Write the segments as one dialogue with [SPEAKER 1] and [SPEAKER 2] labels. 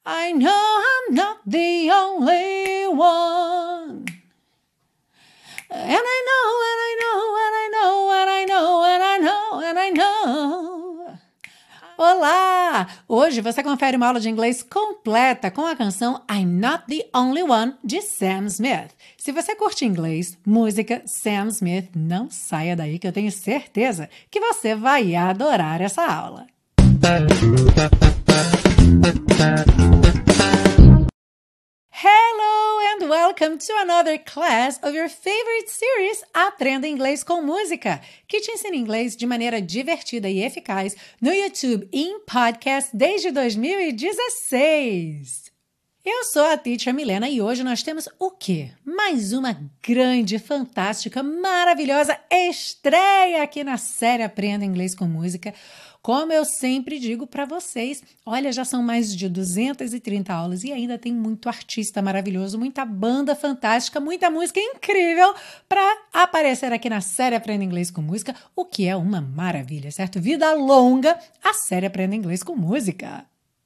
[SPEAKER 1] I know I'm not the only one. And I know, and I know, and I know, and I know, and I know, and I know. Olá! Hoje você confere uma aula de inglês completa com a canção I'm Not the Only One, de Sam Smith. Se você curte inglês, música, Sam Smith, não saia daí que eu tenho certeza que você vai adorar essa aula. Hello and welcome to another class of your favorite series Aprenda Inglês com Música, que te ensina inglês de maneira divertida e eficaz no YouTube e em podcast desde 2016. Eu sou a Teacher Milena e hoje nós temos o quê? Mais uma grande, fantástica, maravilhosa estreia aqui na série Aprenda Inglês com Música. Como eu sempre digo para vocês, olha, já são mais de 230 aulas e ainda tem muito artista maravilhoso, muita banda fantástica, muita música incrível para aparecer aqui na série Aprenda Inglês com Música, o que é uma maravilha, certo? Vida longa, a série Aprenda Inglês com Música.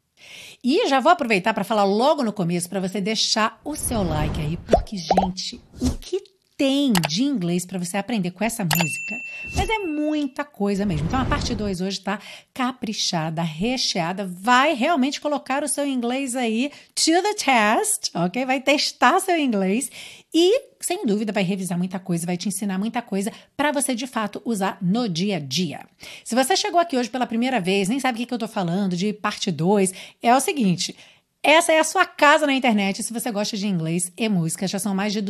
[SPEAKER 1] E já vou aproveitar para falar logo no começo para você deixar o seu like aí, porque, gente, o que tem de inglês para você aprender com essa música? Mas é muita coisa mesmo. Então, a parte 2 hoje está caprichada, recheada, vai realmente colocar o seu inglês aí to the test, ok? Vai testar seu inglês e, sem dúvida, vai revisar muita coisa, vai te ensinar muita coisa para você, de fato, usar no dia a dia. Se você chegou aqui hoje pela primeira vez, nem sabe o que eu tô falando de parte 2, é o seguinte... Essa é a sua casa na internet se você gosta de inglês e música. Já são mais de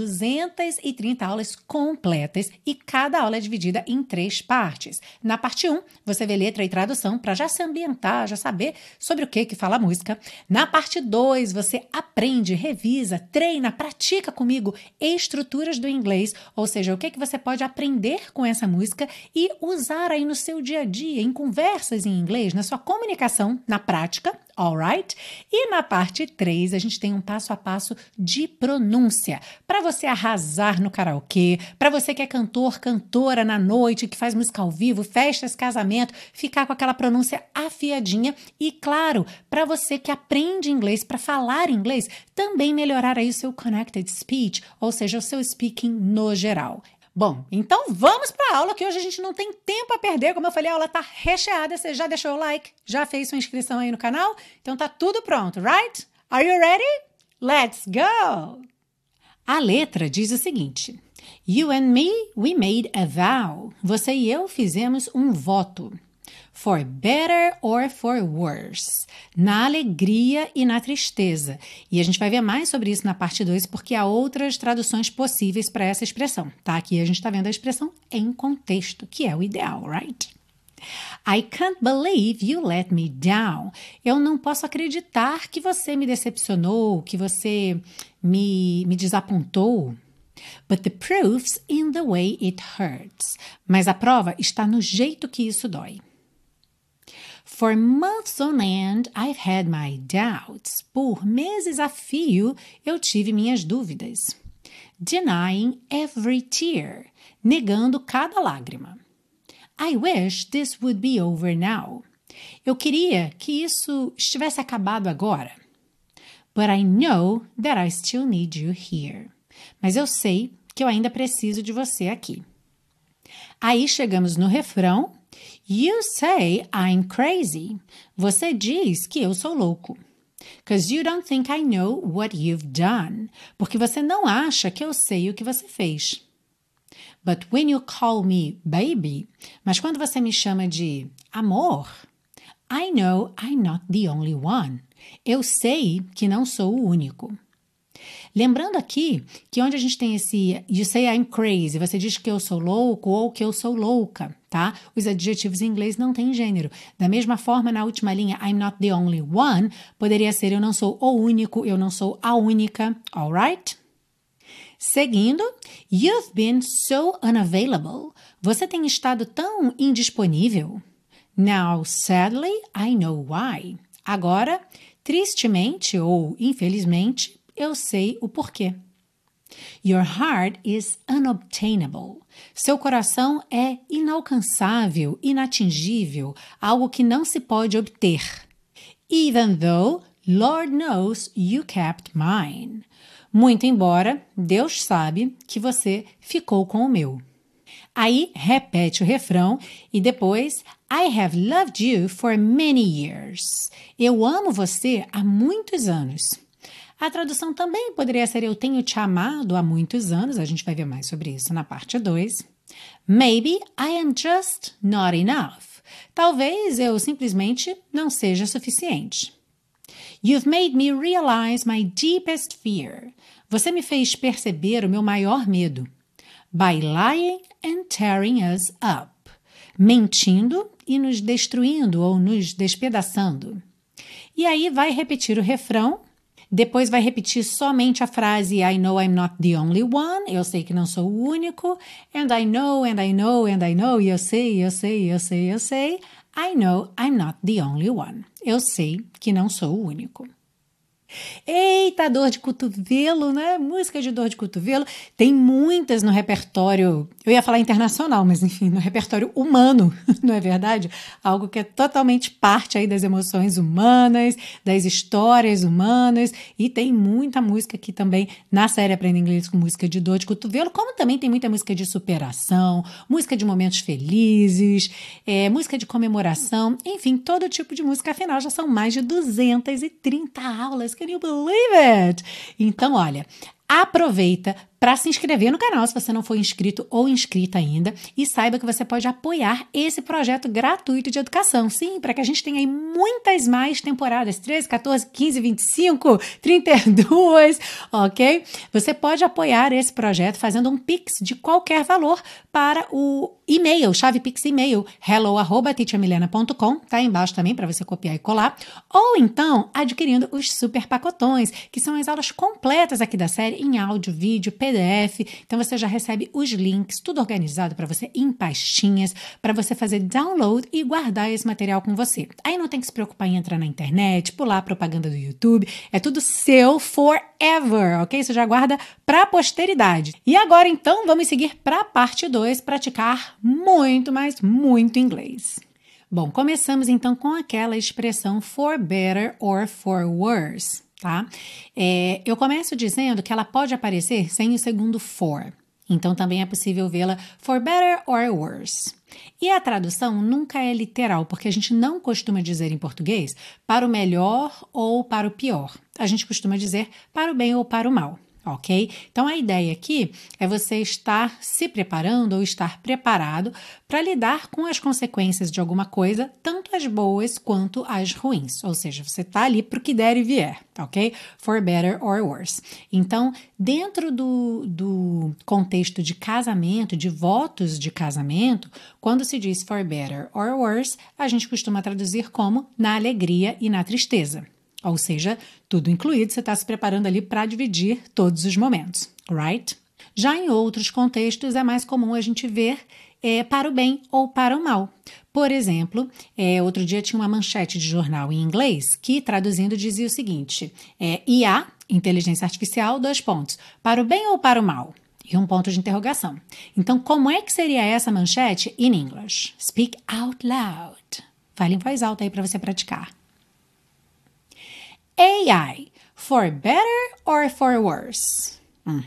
[SPEAKER 1] 230 aulas completas e cada aula é dividida em 3 partes. Na parte 1, você vê letra e tradução para já se ambientar, já saber sobre o que fala a música. Na parte 2, você aprende, revisa, treina, pratica comigo estruturas do inglês, ou seja, o que você pode aprender com essa música e usar aí no seu dia a dia, em conversas em inglês, na sua comunicação, na prática. Alright? E na parte 3, a gente tem um passo a passo de pronúncia. Para você arrasar no karaokê, para você que é cantor, cantora na noite, que faz música ao vivo, festas, casamento, ficar com aquela pronúncia afiadinha. E, claro, para você que aprende inglês, para falar inglês, também melhorar aí o seu connected speech, ou seja, o seu speaking no geral. Bom, então vamos para a aula que hoje a gente não tem tempo a perder. Como eu falei, a aula tá recheada. Você já deixou o like? Já fez sua inscrição aí no canal? Então tá tudo pronto, right? Are you ready? Let's go! A letra diz o seguinte: You and me, we made a vow. Você e eu fizemos um voto. For better or for worse. Na alegria e na tristeza. E a gente vai ver mais sobre isso na parte 2, porque há outras traduções possíveis para essa expressão, tá? Aqui a gente está vendo a expressão em contexto, que é o ideal, right? I can't believe you let me down. Eu não posso acreditar que você me decepcionou, que você me desapontou. But the proof's in the way it hurts. Mas a prova está no jeito que isso dói. For months on end, I've had my doubts. Por meses a fio, eu tive minhas dúvidas. Denying every tear. Negando cada lágrima. I wish this would be over now. Eu queria que isso estivesse acabado agora. But I know that I still need you here. Mas eu sei que eu ainda preciso de você aqui. Aí chegamos no refrão. You say I'm crazy. Você diz que eu sou louco. 'Cause you don't think I know what you've done. Porque você não acha que eu sei o que você fez. But when you call me baby, mas quando você me chama de amor, I know I'm not the only one. Eu sei que não sou o único. Lembrando aqui que onde a gente tem esse you say I'm crazy, você diz que eu sou louco ou que eu sou louca, tá? Os adjetivos em inglês não têm gênero. Da mesma forma, na última linha, I'm not the only one, poderia ser eu não sou o único, eu não sou a única, alright? Seguindo, you've been so unavailable. Você tem estado tão indisponível. Now, sadly, I know why. Agora, tristemente ou infelizmente, eu sei o porquê. Your heart is unobtainable. Seu coração é inalcançável, inatingível, algo que não se pode obter. Even though Lord knows you kept mine. Muito embora, Deus sabe que você ficou com o meu. Aí repete o refrão e depois I have loved you for many years. Eu amo você há muitos anos. A tradução também poderia ser eu tenho te amado há muitos anos. A gente vai ver mais sobre isso na parte 2. Maybe I am just not enough. Talvez eu simplesmente não seja suficiente. You've made me realize my deepest fear. Você me fez perceber o meu maior medo. By lying and tearing us up. Mentindo e nos destruindo ou nos despedaçando. E aí vai repetir o refrão. Depois vai repetir somente a frase I know I'm not the only one. Eu sei que não sou o único. And I know, and I know, and I know. E eu sei, eu sei, eu sei, eu sei. I know I'm not the only one. Eu sei que não sou o único. Eita, dor de cotovelo, né? Música de dor de cotovelo. Tem muitas no repertório, eu ia falar internacional, mas enfim, no repertório humano, não é verdade? Algo que é totalmente parte aí das emoções humanas, das histórias humanas, e tem muita música aqui também na série Aprenda Inglês com música de dor de cotovelo, como também tem muita música de superação, música de momentos felizes, música de comemoração, enfim, todo tipo de música, afinal já são mais de 230 aulas. Can you believe it? Então, olha, aproveita para se inscrever no canal se você não for inscrito ou inscrita ainda e saiba que você pode apoiar esse projeto gratuito de educação. Sim, para que a gente tenha aí muitas mais temporadas, 13, 14, 15, 25, 32, ok? Você pode apoiar esse projeto fazendo um Pix de qualquer valor para o e-mail, chave Pix e-mail, hello@teachermilena.com, tá aí embaixo também para você copiar e colar, ou então adquirindo os super pacotões, que são as aulas completas aqui da série em áudio, vídeo, PDF. Então você já recebe os links, tudo organizado para você em pastinhas, para você fazer download e guardar esse material com você. Aí não tem que se preocupar em entrar na internet, pular a propaganda do YouTube, é tudo seu forever, ok? Você já guarda para a posteridade. E agora então vamos seguir para a parte 2, praticar muito, mas muito inglês. Bom, começamos então com aquela expressão for better or for worse. Tá? Eu começo dizendo que ela pode aparecer sem o segundo for. Então, também é possível vê-la for better or worse. E a tradução nunca é literal, porque a gente não costuma dizer em português para o melhor ou para o pior. A gente costuma dizer para o bem ou para o mal. Ok? Então, a ideia aqui é você estar se preparando ou estar preparado para lidar com as consequências de alguma coisa, tanto as boas quanto as ruins. Ou seja, você está ali para o que der e vier, ok? For better or worse. Então, dentro do contexto de casamento, de votos de casamento, quando se diz for better or worse, a gente costuma traduzir como na alegria e na tristeza. Ou seja, tudo incluído, você está se preparando ali para dividir todos os momentos, right? Já em outros contextos, é mais comum a gente ver para o bem ou para o mal. Por exemplo, outro dia tinha uma manchete de jornal em inglês que, traduzindo, dizia o seguinte, IA, inteligência artificial, : para o bem ou para o mal? E um ponto de interrogação. Então, como é que seria essa manchete in English? Speak out loud. Fale em voz alta aí para você praticar. AI, for better or for worse?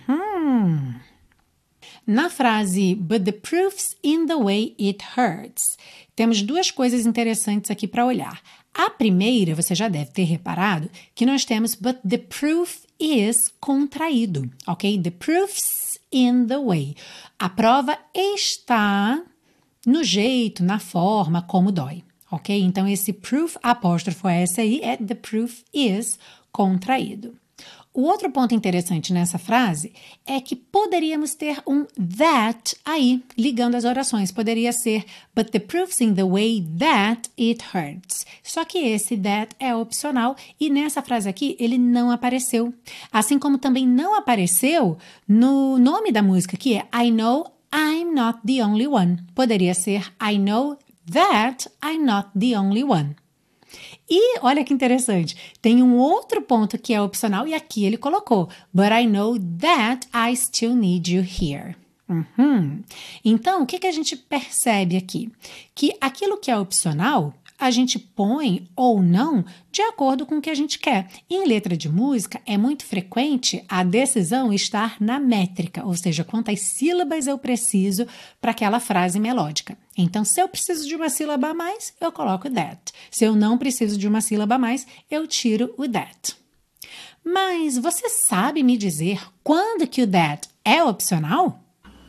[SPEAKER 1] Na frase but the proof's in the way it hurts, temos duas coisas interessantes aqui para olhar. A primeira, você já deve ter reparado, que nós temos but the proof is contraído, ok? The proof's in the way. A prova está no jeito, na forma, como dói. Ok? Então, esse proof, apóstrofo S aí, é the proof is contraído. O outro ponto interessante nessa frase é que poderíamos ter um that aí, ligando as orações. Poderia ser, but the proof's in the way that it hurts. Só que esse that é opcional e nessa frase aqui ele não apareceu. Assim como também não apareceu no nome da música, que é I know I'm not the only one. Poderia ser I know that I'm not the only one. E olha que interessante, tem um outro ponto que é opcional e aqui ele colocou, but I know that I still need you here. Então, o que a gente percebe aqui? Que aquilo que é opcional, a gente põe ou não de acordo com o que a gente quer. Em letra de música, é muito frequente a decisão estar na métrica, ou seja, quantas sílabas eu preciso para aquela frase melódica. Então, se eu preciso de uma sílaba a mais, eu coloco that. Se eu não preciso de uma sílaba a mais, eu tiro o that. Mas você sabe me dizer quando que o that é opcional?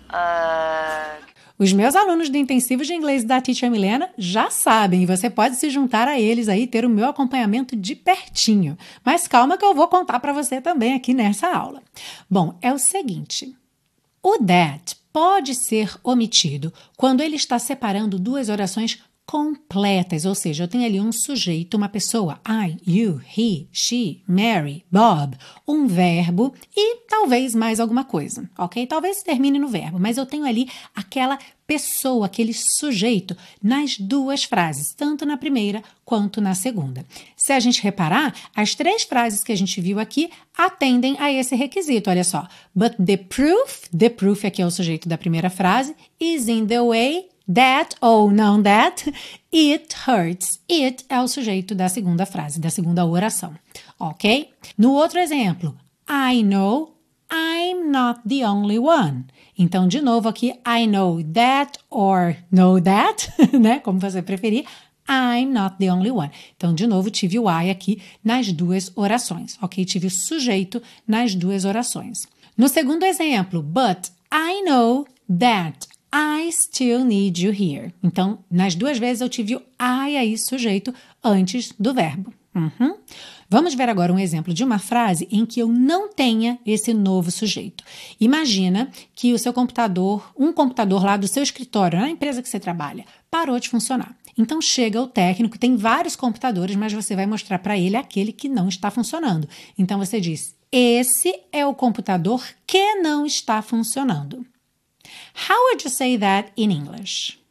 [SPEAKER 1] Os meus alunos do intensivo de inglês da Teacher Milena já sabem, e você pode se juntar a eles aí, ter o meu acompanhamento de pertinho. Mas calma que eu vou contar para você também aqui nessa aula. Bom, é o seguinte, o that pode ser omitido quando ele está separando duas orações completas, ou seja, eu tenho ali um sujeito, uma pessoa, I, you, he, she, Mary, Bob, um verbo e talvez mais alguma coisa, ok? Talvez termine no verbo, mas eu tenho ali aquela pessoa, aquele sujeito nas duas frases, tanto na primeira quanto na segunda. Se a gente reparar, as três frases que a gente viu aqui atendem a esse requisito, olha só. But the proof aqui é o sujeito da primeira frase, is in the way that ou não that, it hurts. It é o sujeito da segunda frase, da segunda oração, ok? No outro exemplo, I know I'm not the only one. Então, de novo aqui, I know that or know that, né? Como você preferir. I'm not the only one. Então, de novo, tive o I aqui nas duas orações, ok? Tive o sujeito nas duas orações. No segundo exemplo, but I know that I still need you here. Então, nas duas vezes eu tive o I aí, sujeito, antes do verbo. Vamos ver agora um exemplo de uma frase em que eu não tenha esse novo sujeito. Imagina que o seu computador, um computador lá do seu escritório, na empresa que você trabalha, parou de funcionar. Então chega o técnico, tem vários computadores, mas você vai mostrar para ele aquele que não está funcionando. Então você diz, esse é o computador que não está funcionando. How would you say that in English?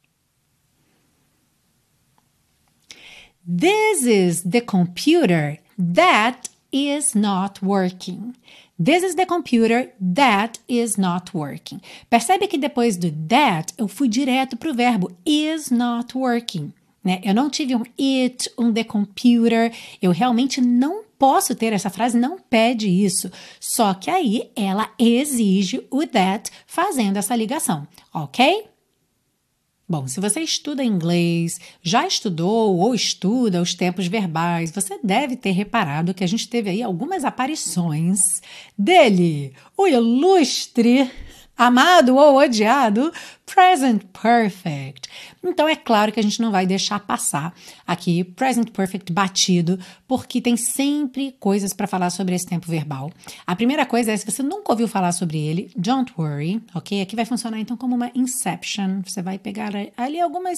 [SPEAKER 1] This is the computer that is not working. This is the computer that is not working. Percebe que depois do that, eu fui direto para o verbo is not working. Né? Eu não tive um it, um the computer. Eu realmente não posso ter essa frase, não pede isso. Só que aí ela exige o that fazendo essa ligação, ok? Bom, se você estuda inglês, já estudou ou estuda os tempos verbais, você deve ter reparado que a gente teve aí algumas aparições dele, o ilustre, amado ou odiado, Present Perfect. Então, é claro que a gente não vai deixar passar aqui Present Perfect batido, porque tem sempre coisas para falar sobre esse tempo verbal. A primeira coisa é, se você nunca ouviu falar sobre ele, don't worry, ok? Aqui vai funcionar então como uma inception. Você vai pegar ali algumas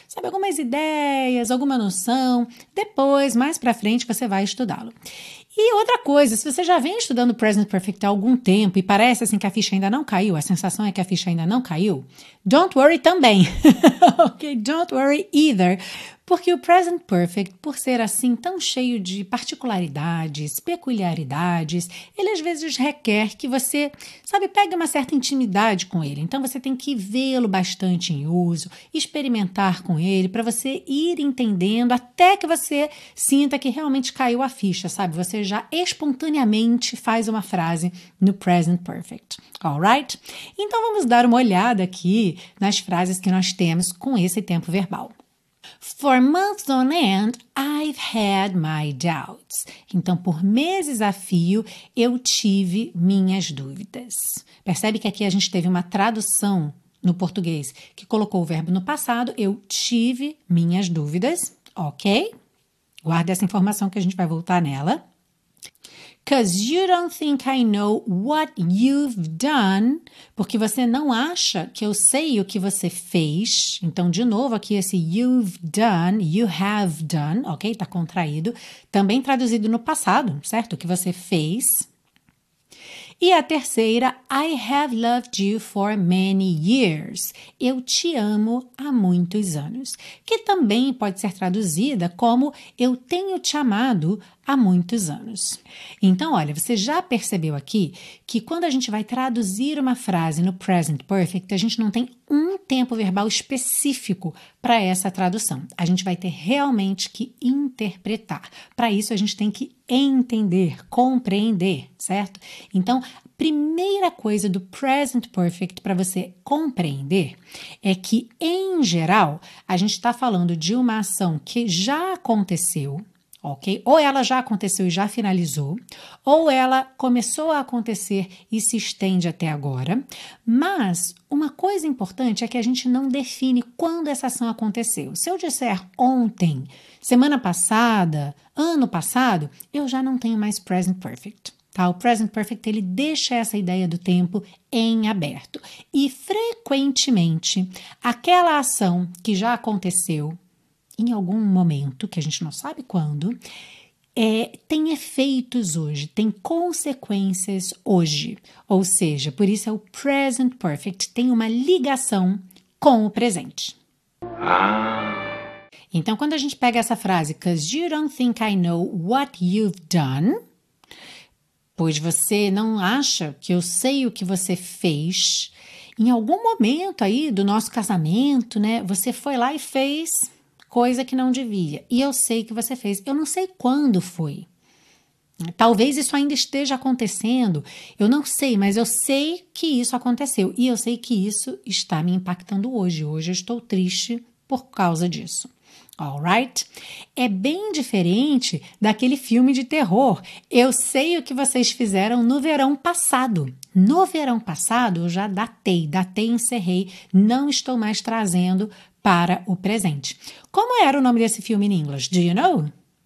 [SPEAKER 1] ideias, alguma noção. Depois, mais para frente, você vai estudá-lo. E outra coisa, se você já vem estudando Present Perfect há algum tempo e parece assim que a ficha ainda não caiu, a sensação é que a ficha ainda não caiu, don't worry também, ok? Don't worry either, porque o Present Perfect, por ser assim tão cheio de particularidades, peculiaridades, ele às vezes requer que você, pegue uma certa intimidade com ele. Então você tem que vê-lo bastante em uso, experimentar com ele, para você ir entendendo até que você sinta que realmente caiu a ficha, Você já espontaneamente faz uma frase no Present Perfect, alright? Então vamos dar uma olhada aqui nas frases que nós temos com esse tempo verbal. For months on end, I've had my doubts. Então, por meses a fio, eu tive minhas dúvidas. Percebe que aqui a gente teve uma tradução no português que colocou o verbo no passado, eu tive minhas dúvidas, ok? Guarda essa informação que a gente vai voltar nela. 'Cause you don't think I know what you've done, porque você não acha que eu sei o que você fez. Então, de novo, aqui esse you've done, you have done, ok? Tá contraído. Também traduzido no passado, certo? O que você fez. E a terceira, I have loved you for many years. Eu te amo há muitos anos, que também pode ser traduzida como eu tenho te amado há muitos anos. Então, olha, você já percebeu aqui que quando a gente vai traduzir uma frase no present perfect, a gente não tem um tempo verbal específico para essa tradução. A gente vai ter realmente que interpretar. Para isso, a gente tem que entender, compreender, certo? Então, a primeira coisa do present perfect para você compreender é que, em geral, a gente está falando de uma ação que já aconteceu, ok? Ou ela já aconteceu e já finalizou, ou ela começou a acontecer e se estende até agora. Mas uma coisa importante é que a gente não define quando essa ação aconteceu. Se eu disser ontem, semana passada, ano passado, eu já não tenho mais present perfect. Tá? O present perfect ele deixa essa ideia do tempo em aberto. E frequentemente, aquela ação que já aconteceu em algum momento, que a gente não sabe quando, tem efeitos hoje, tem consequências hoje. Ou seja, por isso é o present perfect, tem uma ligação com o presente. Então, quando a gente pega essa frase, 'cause you don't think I know what you've done, pois você não acha que eu sei o que você fez, em algum momento aí do nosso casamento, né, você foi lá e fez coisa que não devia. E eu sei que você fez. Eu não sei quando foi. Talvez isso ainda esteja acontecendo. Eu não sei, mas eu sei que isso aconteceu. E eu sei que isso está me impactando hoje. Hoje eu estou triste por causa disso. Alright? É bem diferente daquele filme de terror. Eu sei o que vocês fizeram no verão passado. No verão passado, eu já datei e encerrei. Não estou mais trazendo para o presente. Como era o nome desse filme em inglês? Do you know?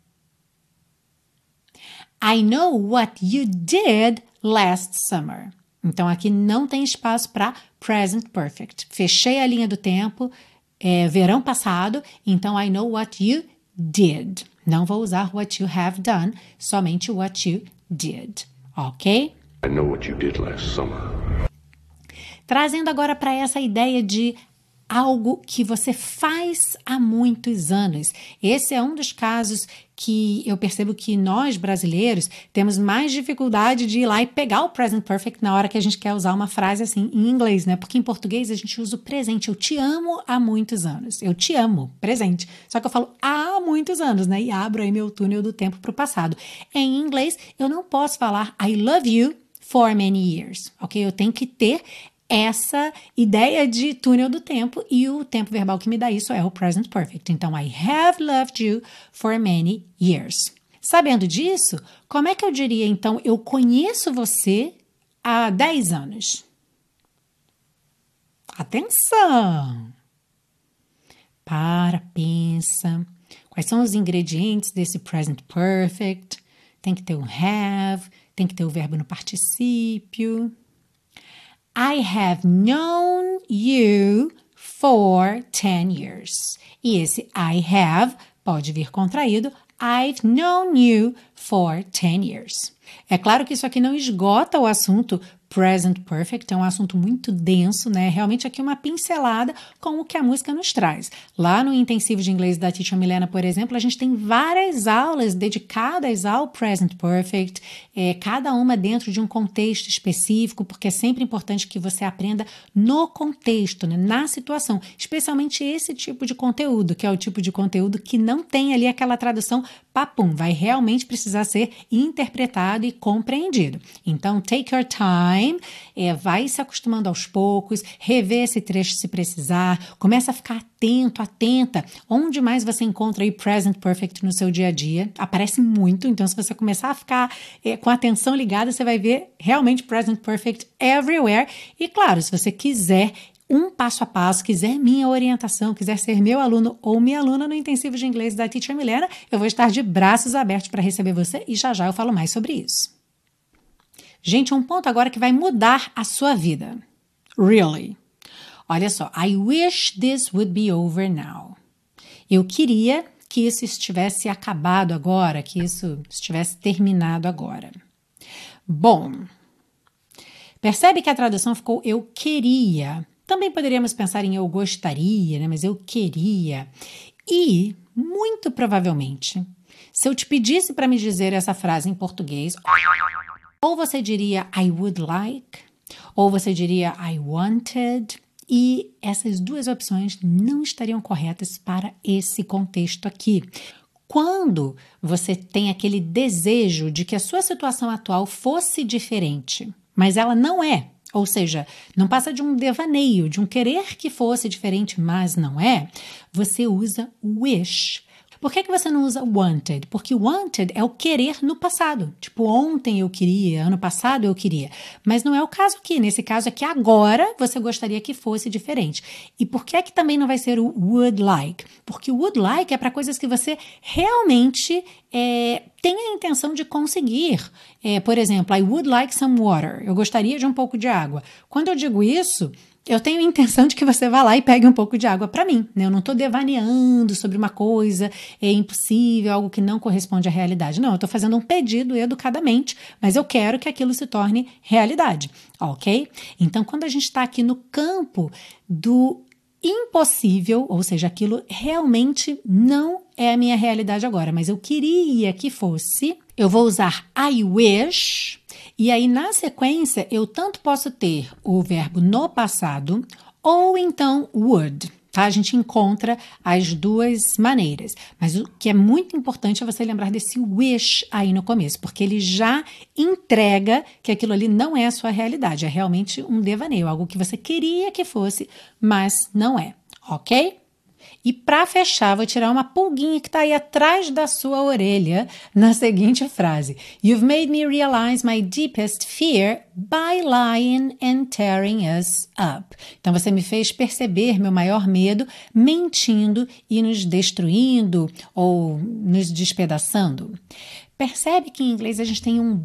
[SPEAKER 1] I know what you did last summer. Então, aqui não tem espaço para present perfect. Fechei a linha do tempo, verão passado, então I know what you did. Não vou usar what you have done, somente what you did. Ok?
[SPEAKER 2] I know what you did last summer.
[SPEAKER 1] Trazendo agora para essa ideia de algo que você faz há muitos anos. Esse é um dos casos que eu percebo que nós, brasileiros, temos mais dificuldade de ir lá e pegar o present perfect na hora que a gente quer usar uma frase assim em inglês, né? Porque em português a gente usa o presente. Eu te amo há muitos anos. Eu te amo, presente. Só que eu falo há muitos anos, né? E abro aí meu túnel do tempo para o passado. Em inglês, eu não posso falar I love you for many years, ok? Eu tenho que ter essa ideia de túnel do tempo e o tempo verbal que me dá isso é o present perfect. Então, I have loved you for many years. Sabendo disso, como é que eu diria, então, eu conheço você há 10 anos? Atenção! Pensa. Quais são os ingredientes desse present perfect? Tem que ter um have, tem que ter o verbo no particípio. I have known you for 10 years. E esse I have pode vir contraído. I've known you for 10 years. É claro que isso aqui não esgota o assunto present perfect, é um assunto muito denso, né? Realmente aqui uma pincelada com o que a música nos traz. Lá no intensivo de inglês da Teacher Milena, por exemplo, a gente tem várias aulas dedicadas ao present perfect, cada uma dentro de um contexto específico, porque é sempre importante que você aprenda no contexto, né? Na situação, especialmente esse tipo de conteúdo, que é o tipo de conteúdo que não tem ali aquela tradução papum, vai realmente precisar ser interpretado e compreendido. Então, take your time, vai se acostumando aos poucos, rever esse trecho se precisar, começa a ficar atento, atenta. Onde mais você encontra aí present perfect no seu dia a dia? Aparece muito, então se você começar a ficar com a atenção ligada, você vai ver realmente present perfect everywhere. E claro, se você quiser um passo a passo, quiser minha orientação, quiser ser meu aluno ou minha aluna no intensivo de inglês da Teacher Milena, eu vou estar de braços abertos para receber você e já já eu falo mais sobre isso. Gente, um ponto agora que vai mudar a sua vida. Really. Olha só, I wish this would be over now. Eu queria que isso estivesse acabado agora, que isso estivesse terminado agora. Bom, Percebe que a tradução ficou eu queria. Também poderíamos pensar em eu gostaria, né? Mas eu queria. E, muito provavelmente, se eu te pedisse para me dizer essa frase em português, ou você diria I would like, ou você diria I wanted, e essas duas opções não estariam corretas para esse contexto aqui. Quando você tem aquele desejo de que a sua situação atual fosse diferente, mas ela não é, ou seja, não passa de um devaneio, de um querer que fosse diferente, mas não é, você usa wish. Por que você não usa wanted? Porque wanted é o querer no passado. Tipo, ontem eu queria, ano passado eu queria. Mas não é o caso aqui. Nesse caso aqui, agora você gostaria que fosse diferente. E por que também não vai ser o would like? Porque o would like é para coisas que você realmente tem a intenção de conseguir. Por exemplo, I would like some water. Eu gostaria de um pouco de água. Quando eu digo isso, eu tenho a intenção de que você vá lá e pegue um pouco de água para mim, né? Eu não estou devaneando sobre uma coisa impossível, algo que não corresponde à realidade. Não, eu estou fazendo um pedido educadamente, mas eu quero que aquilo se torne realidade, ok? Então, quando a gente está aqui no campo do impossível, ou seja, aquilo realmente não é a minha realidade agora, mas eu queria que fosse, eu vou usar I wish, e aí na sequência eu tanto posso ter o verbo no passado ou então would, tá? A gente encontra as duas maneiras, mas o que é muito importante é você lembrar desse wish aí no começo, porque ele já entrega que aquilo ali não é a sua realidade, é realmente um devaneio, algo que você queria que fosse, mas não é, ok? E para fechar, vou tirar uma pulguinha que está aí atrás da sua orelha na seguinte frase. You've made me realize my deepest fear by lying and tearing us up. Então, você me fez perceber meu maior medo mentindo e nos destruindo ou nos despedaçando. Percebe que em inglês a gente tem um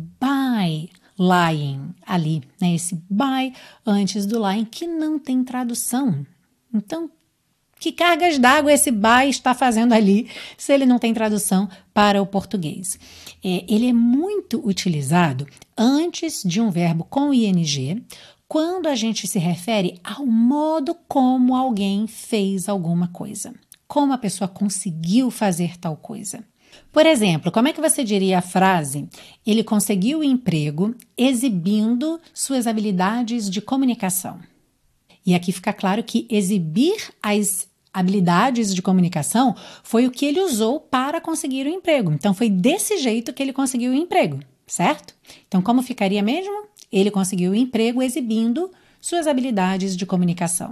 [SPEAKER 1] by lying ali, né? Esse by antes do lying que não tem tradução. Então, que cargas d'água esse by está fazendo ali, se ele não tem tradução para o português? Ele é muito utilizado antes de um verbo com ing, quando a gente se refere ao modo como alguém fez alguma coisa, como a pessoa conseguiu fazer tal coisa. Por exemplo, como é que você diria a frase ele conseguiu o emprego exibindo suas habilidades de comunicação? E aqui fica claro que exibir as habilidades de comunicação foi o que ele usou para conseguir o emprego. Então, foi desse jeito que ele conseguiu o emprego, certo? Então, como ficaria mesmo? Ele conseguiu o emprego exibindo suas habilidades de comunicação.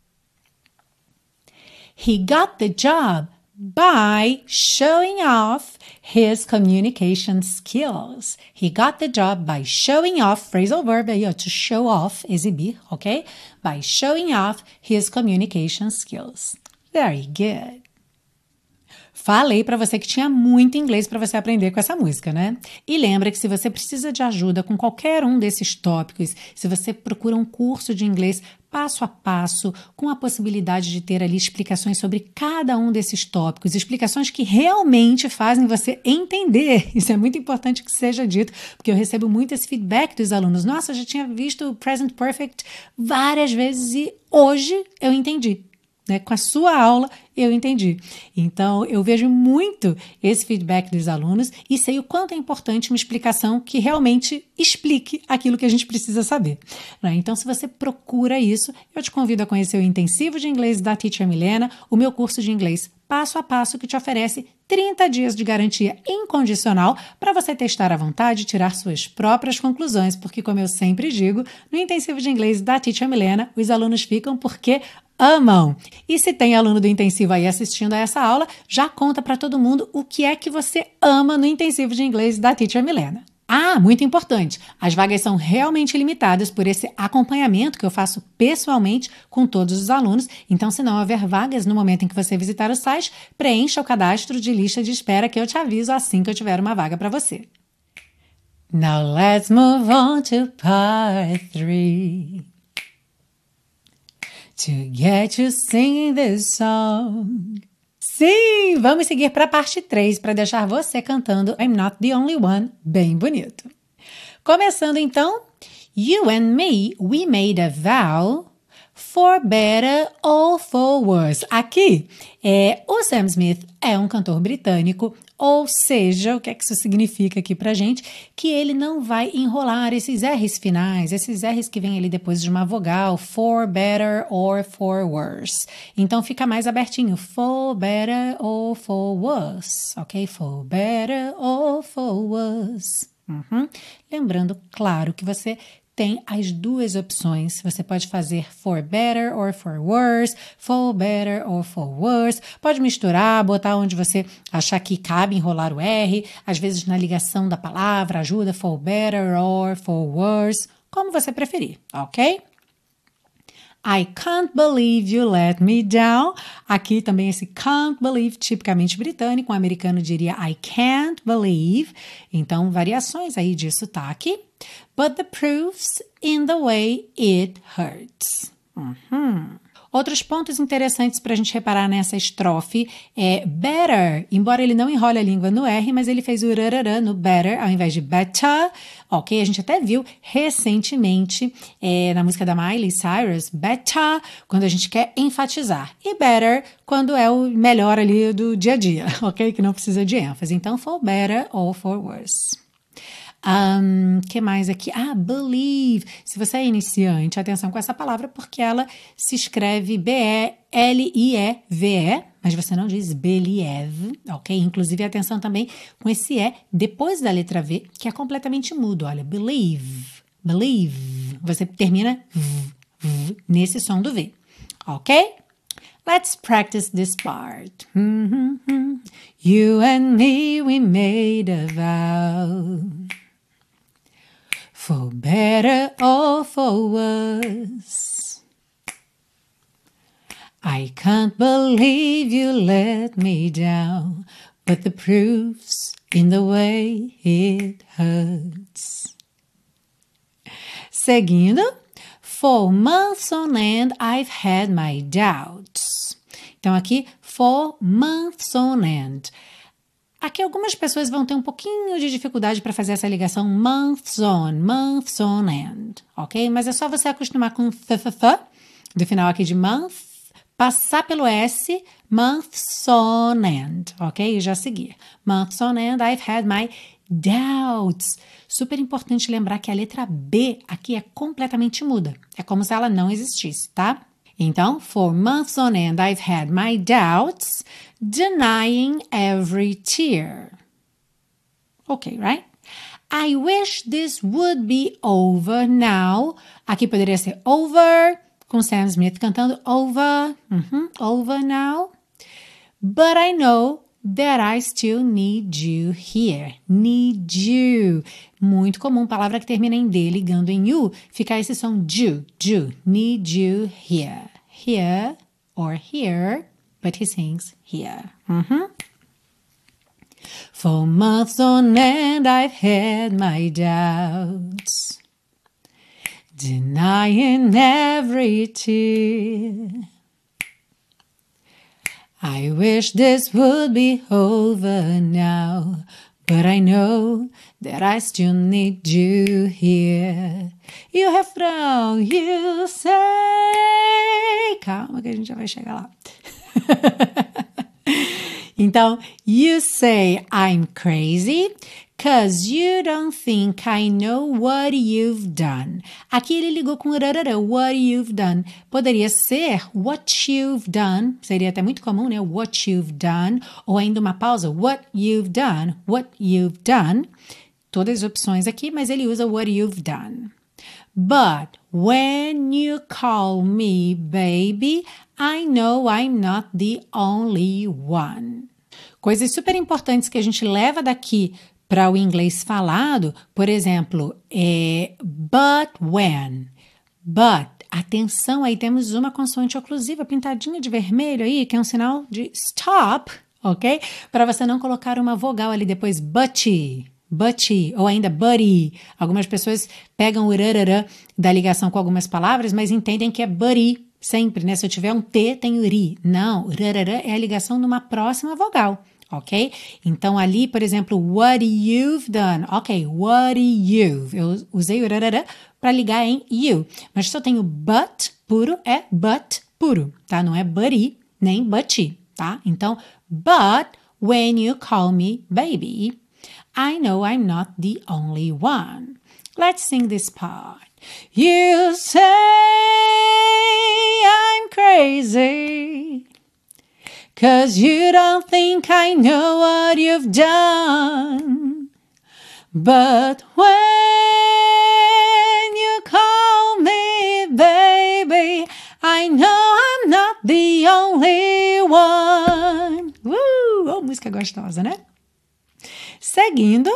[SPEAKER 1] He got the job by showing off his communication skills. He got the job by showing off, phrasal verb aí, to show off, exibir, ok? By showing off his communication skills. Very good. Falei para você que tinha muito inglês para você aprender com essa música, né? E lembra que se você precisa de ajuda com qualquer um desses tópicos, se você procura um curso de inglês passo a passo, com a possibilidade de ter ali explicações sobre cada um desses tópicos, explicações que realmente fazem você entender. Isso é muito importante que seja dito, porque eu recebo muito esse feedback dos alunos. Nossa, eu já tinha visto o Present Perfect várias vezes e hoje eu entendi. Né? Com a sua aula, eu entendi. Então, eu vejo muito esse feedback dos alunos e sei o quanto é importante uma explicação que realmente explique aquilo que a gente precisa saber. Né? Então, se você procura isso, eu te convido a conhecer o Intensivo de Inglês da Teacher Milena, o meu curso de inglês passo a passo que te oferece 30 dias de garantia incondicional para você testar à vontade e tirar suas próprias conclusões, porque, como eu sempre digo, no Intensivo de Inglês da Teacher Milena, os alunos ficam porque amam. E se tem aluno do Intensivo aí assistindo a essa aula, já conta para todo mundo o que é que você ama no Intensivo de Inglês da Teacher Milena. Ah, muito importante, as vagas são realmente limitadas por esse acompanhamento que eu faço pessoalmente com todos os alunos, então se não houver vagas no momento em que você visitar o site, preencha o cadastro de lista de espera que eu te aviso assim que eu tiver uma vaga para você. Now let's move on to part 3. To get you singing this song. Sim, vamos seguir para a parte 3 para deixar você cantando I'm Not the Only One bem bonito. Começando então, You and me, we made a vow for better or for worse. Aqui, o Sam Smith é um cantor britânico, ou seja, o que é que isso significa aqui pra gente? Que ele não vai enrolar esses R's finais, esses R's que vêm ali depois de uma vogal, for better or for worse. Então fica mais abertinho, for better or for worse, ok? For better or for worse. Lembrando, claro, que você tem as duas opções. Você pode fazer for better or for worse, for better or for worse. Pode misturar, botar onde você achar que cabe enrolar o R. Às vezes na ligação da palavra ajuda for better or for worse, como você preferir, ok? I can't believe you let me down. Aqui também esse can't believe, tipicamente britânico. Um americano diria I can't believe. Então, variações aí disso tá aqui. But the proof's in the way it hurts. Outros pontos interessantes para a gente reparar nessa estrofe é better, embora ele não enrole a língua no R, mas ele fez o rarará no better ao invés de better, ok? A gente até viu recentemente na música da Miley Cyrus, better, quando a gente quer enfatizar, e better, quando é o melhor ali do dia a dia, ok? Que não precisa de ênfase. Então, for better or for worse. Que mais aqui? Believe. Se você é iniciante, atenção com essa palavra, porque ela se escreve B-E-L-I-E-V-E, mas você não diz believe, ok? Inclusive, atenção também com esse E depois da letra V, que é completamente mudo. Olha, believe, believe. Você termina nesse som do V, ok? Let's practice this part. You and me, we made a vow. For better or for worse, I can't believe you let me down, but the proof's in the way it hurts. Seguindo, for months on end I've had my doubts. Então aqui, for months on end. Aqui algumas pessoas vão ter um pouquinho de dificuldade para fazer essa ligação months on end, ok? Mas é só você acostumar com do final aqui de month, passar pelo S, months on end, ok? E já seguir. Months on end, I've had my doubts. Super importante lembrar que a letra B aqui é completamente muda. É como se ela não existisse, tá? Então, for months on end, I've had my doubts, denying every tear. Ok, right? I wish this would be over now. Aqui poderia ser over, com Sam Smith cantando over, over now. But I know that I still need you here. Need you. Muito comum, palavra que termina em D, ligando em U, fica esse som ju. Need you here. Here or here, but he sings here. For months on end I've had my doubts, denying every tear. I wish this would be over now, but I know that I still need you here. E o refrão, you say... Calma que a gente já vai chegar lá. Então, you say I'm crazy, 'cause you don't think I know what you've done. Aqui ele ligou com rarara, what you've done. Poderia ser what you've done, seria até muito comum, né? What you've done, ou ainda uma pausa, what you've done. Todas as opções aqui, mas ele usa what you've done. But when you call me baby, I know I'm not the only one. Coisas super importantes que a gente leva daqui para o inglês falado, por exemplo, but when. But, atenção, aí temos uma consoante oclusiva pintadinha de vermelho aí, que é um sinal de stop, ok? Para você não colocar uma vogal ali depois, butty, ou ainda buddy. Algumas pessoas pegam o rarará da ligação com algumas palavras, mas entendem que é buddy sempre, né? Se eu tiver um T, tem o ri. Não, o rarará é a ligação numa próxima vogal, ok? Então, ali, por exemplo, what you've done. Ok, what you've. Eu usei o rarará para ligar em you. Mas se eu tenho but puro, é but puro, tá? Não é buddy, nem butty, tá? Então, but when you call me baby, I know I'm not the only one. Let's sing this part. You say I'm crazy, 'cause you don't think I know what you've done. But when you call me baby, I know I'm not the only one. Oh, música gostosa, né? Seguindo.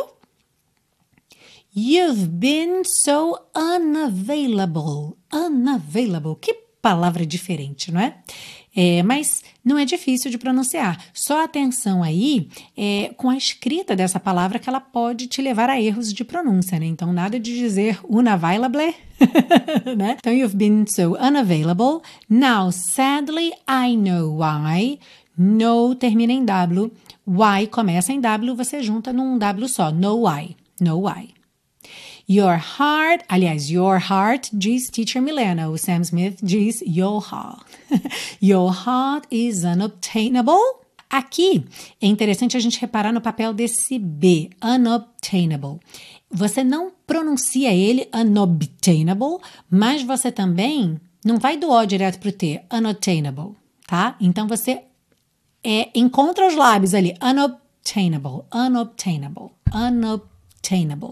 [SPEAKER 1] You've been so unavailable. Unavailable. Que palavra diferente, não é? Mas não é difícil de pronunciar. Só atenção aí com a escrita dessa palavra que ela pode te levar a erros de pronúncia, né? Então, nada de dizer unavailable, né? Então, you've been so unavailable. Now, sadly, I know why. No termina em W. Why começa em W, você junta num W só. Know why. Know why. Your heart, aliás, your heart diz Teacher Milena, o Sam Smith diz your heart. Your heart is unobtainable. Aqui é interessante a gente reparar no papel desse B, unobtainable. Você não pronuncia ele unobtainable, mas você também não vai do O direto para o T, unobtainable, tá? Então você encontra os lábios ali, unobtainable, unobtainable, unobtainable.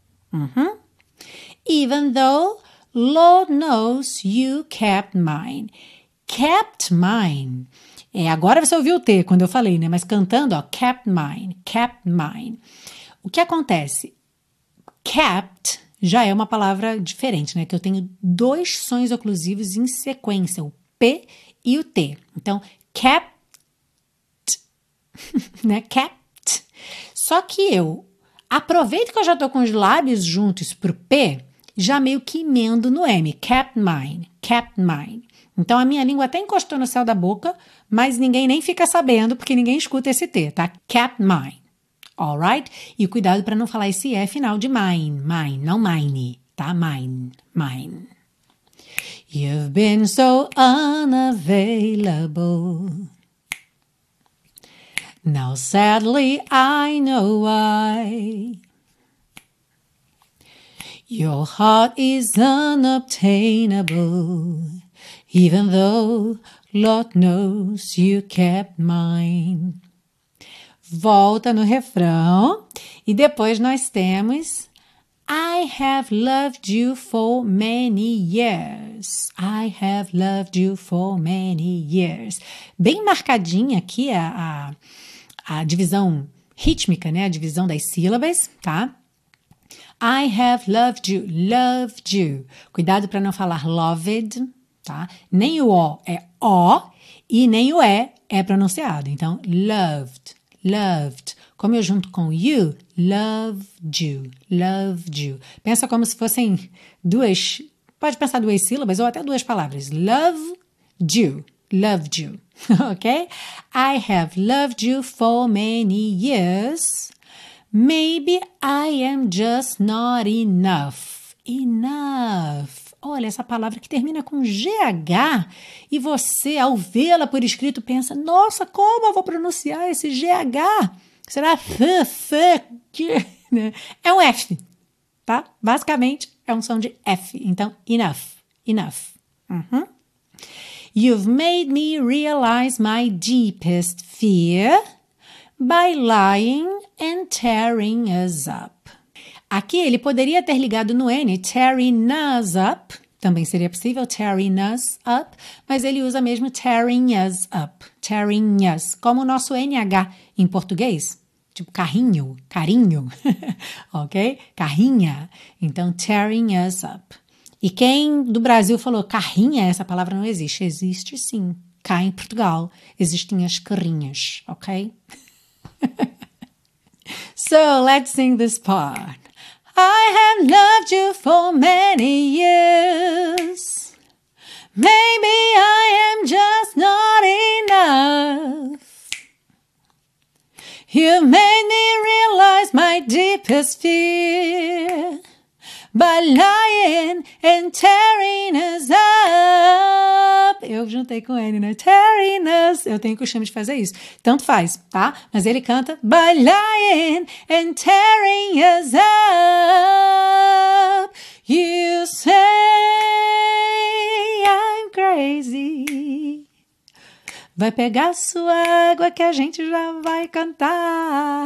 [SPEAKER 1] Even though Lord knows you kept mine. Kept mine. Agora você ouviu o T quando eu falei, né? Mas cantando, ó, kept mine, kept mine. O que acontece? Kept já é uma palavra diferente, né? Que eu tenho dois sons oclusivos em sequência, o P e o T. Então, kept, né? Kept. Só que eu aproveito que eu já tô com os lábios juntos pro P, já meio que emendo no M. Kept mine, kept mine. Então, a minha língua até encostou no céu da boca, mas ninguém nem fica sabendo, porque ninguém escuta esse T, tá? Kept mine. Alright? E cuidado para não falar esse E final de mine, mine, não mine, tá? Mine, mine. You've been so unavailable. Now sadly I know why. Your heart is unobtainable, even though Lord knows you kept mine. Volta no refrão e depois nós temos I have loved you for many years. I have loved you for many years. Bem marcadinha aqui a divisão rítmica, né? A divisão das sílabas, tá? I have loved you, loved you. Cuidado para não falar loved, tá? Nem o O é O e nem o E é pronunciado. Então, loved, loved. Como eu junto com you, loved you, loved you. Pensa como se fossem duas, pode pensar duas sílabas ou até duas palavras. Loved you, loved you. Ok? I have loved you for many years. Maybe I am just not enough. Enough. Olha, essa palavra que termina com GH e você, ao vê-la por escrito, pensa, nossa, como eu vou pronunciar esse GH? Será é um F, tá? Basicamente, é um som de F. Então, enough, enough. You've made me realize my deepest fear by lying and tearing us up. Aqui ele poderia ter ligado no N, tearing us up, também seria possível, tearing us up, mas ele usa mesmo tearing us up, tearing us, como o nosso NH em português, tipo carrinho, carinho, ok? Carrinha, então tearing us up. E quem do Brasil falou carrinha, essa palavra não existe, existe sim, cá em Portugal existem as carrinhas, ok? So, let's sing this part. I have loved you for many years. Maybe I am just not enough. You made me realize my deepest fear by lying and tearing us up. Eu juntei com ele, né? Tearing us. Eu tenho costume de fazer isso. Tanto faz, tá? Mas ele canta by lying and tearing us up. You say I'm crazy. Vai pegar sua água que a gente já vai cantar.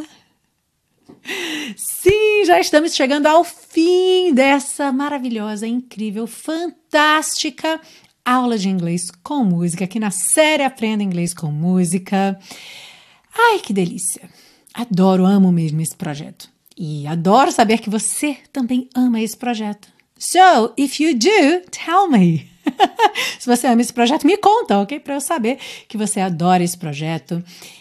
[SPEAKER 1] Sim, já estamos chegando ao fim dessa maravilhosa, incrível, fantástica aula de inglês com música aqui na série Aprenda Inglês com Música. Ai, que delícia! Adoro, amo mesmo esse projeto. E adoro saber que você também ama esse projeto. So, if you do, tell me. Se você ama esse projeto, me conta, ok? Para eu saber que você adora esse projeto.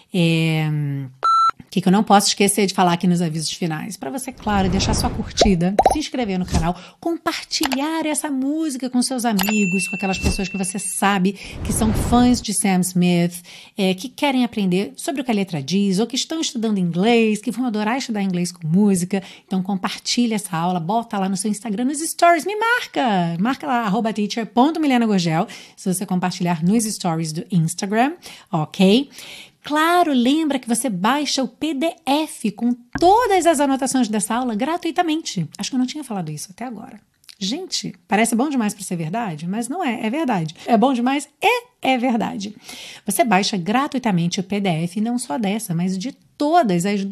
[SPEAKER 1] O que eu não posso esquecer de falar aqui nos avisos finais? Para você, claro, deixar sua curtida, se inscrever no canal, compartilhar essa música com seus amigos, com aquelas pessoas que você sabe que são fãs de Sam Smith, que querem aprender sobre o que a letra diz, ou que estão estudando inglês, que vão adorar estudar inglês com música. Então, compartilha essa aula, bota lá no seu Instagram, nos stories, me marca! Marca lá, @teacher.milenagurgel, se você compartilhar nos stories do Instagram, ok? Claro, lembra que você baixa o PDF com todas as anotações dessa aula gratuitamente. Acho que eu não tinha falado isso até agora. Gente, parece bom demais para ser verdade, mas não é, é verdade. É bom demais e é verdade. Você baixa gratuitamente o PDF, não só dessa, mas de todas as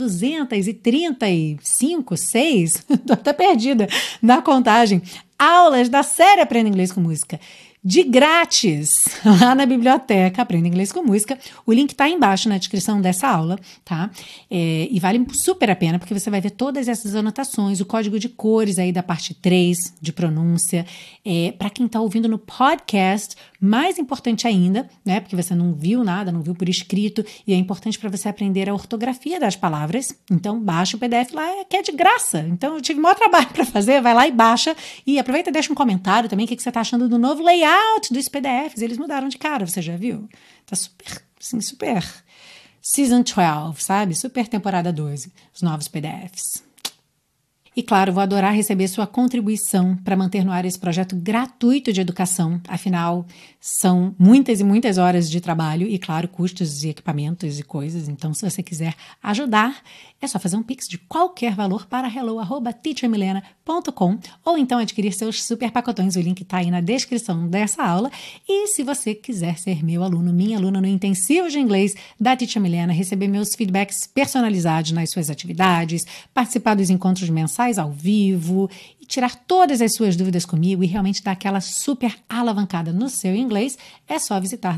[SPEAKER 1] 235, 6, tô até perdida na contagem, aulas da série Aprenda Inglês com Música. De grátis, lá na biblioteca Aprenda Inglês com Música. O link tá aí embaixo na descrição dessa aula, tá? E vale super a pena, porque você vai ver todas essas anotações, o código de cores aí da parte 3, de pronúncia. Para quem tá ouvindo no podcast, mais importante ainda, né? Porque você não viu nada, não viu por escrito, e é importante para você aprender a ortografia das palavras. Então, baixa o PDF lá, que é de graça. Então, eu tive maior trabalho para fazer, vai lá e baixa. E aproveita e deixa um comentário também, o que você tá achando do novo layout dos PDFs, eles mudaram de cara, você já viu? Tá super, assim, super Season 12, sabe? Super temporada 12, os novos PDFs. E claro, vou adorar receber sua contribuição para manter no ar esse projeto gratuito de educação. Afinal, são muitas e muitas horas de trabalho e, claro, custos e equipamentos e coisas. Então, se você quiser ajudar, é só fazer um pix de qualquer valor para hello@teachermilena.com ou então adquirir seus super pacotões. O link está aí na descrição dessa aula. E se você quiser ser meu aluno, minha aluna no intensivo de inglês da Teacher Milena, receber meus feedbacks personalizados nas suas atividades, participar dos encontros mensais ao vivo e tirar todas as suas dúvidas comigo e realmente dar aquela super alavancada no seu inglês, é só visitar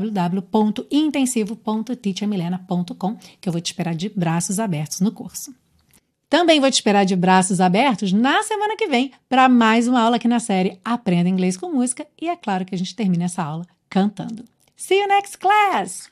[SPEAKER 1] www.intensivo.teachermilena.com, que eu vou te esperar de braços abertos no curso. Também vou te esperar de braços abertos na semana que vem para mais uma aula aqui na série Aprenda Inglês com Música, e é claro que a gente termina essa aula cantando. See you next class!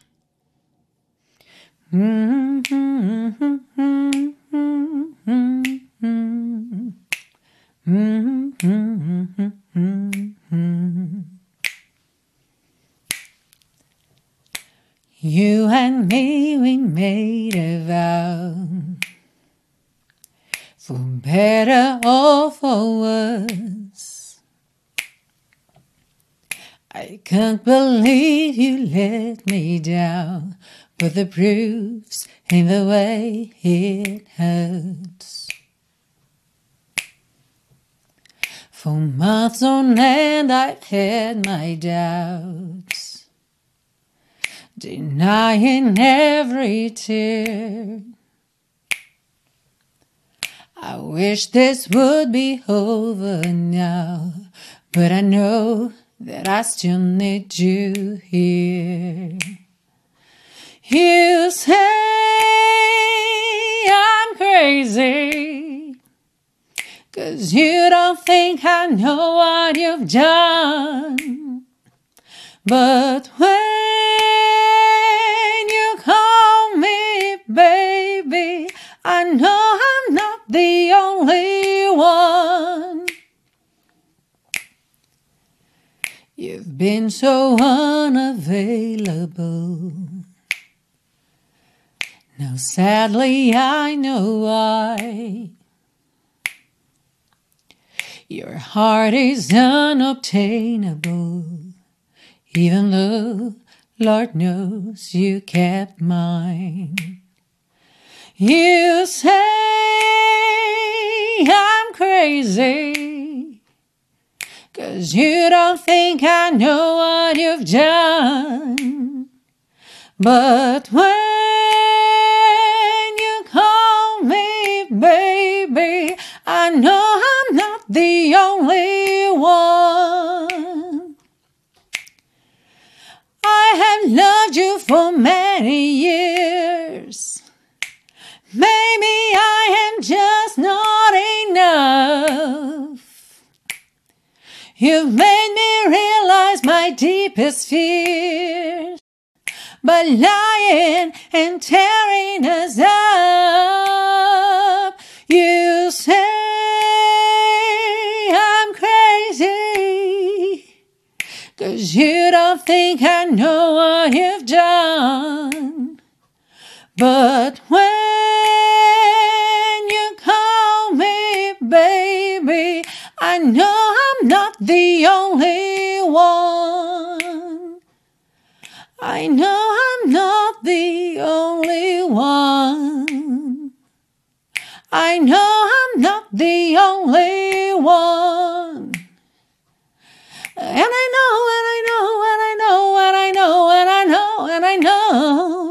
[SPEAKER 1] You and me, we made a vow, for better or for worse. I can't believe you let me down, but the proof's in the way it hurts. For months on end I've had my doubts, denying every tear. I wish this would be over now, but I know that I still need you here. You say I'm crazy, 'cause you don't think I know what you've done. But when you call me baby, I know I'm not the only one. You've been so unavailable. Now sadly I know why. Your heart is unobtainable, even though Lord knows you kept mine. You say I'm crazy, 'cause you don't think I know what you've done. But when you call me baby, I know I'm not the only one. I have loved you for many years. Maybe I am just not enough. You've made me realize my deepest fears, but lying and tearing us up. You say I'm crazy, 'cause you don't think I know what you've done. But when you call me baby, I know I'm not the only one. I know I'm not the only one. I know I'm not the only one. And I know, and I know, and I know, and I know, and I know, and I know.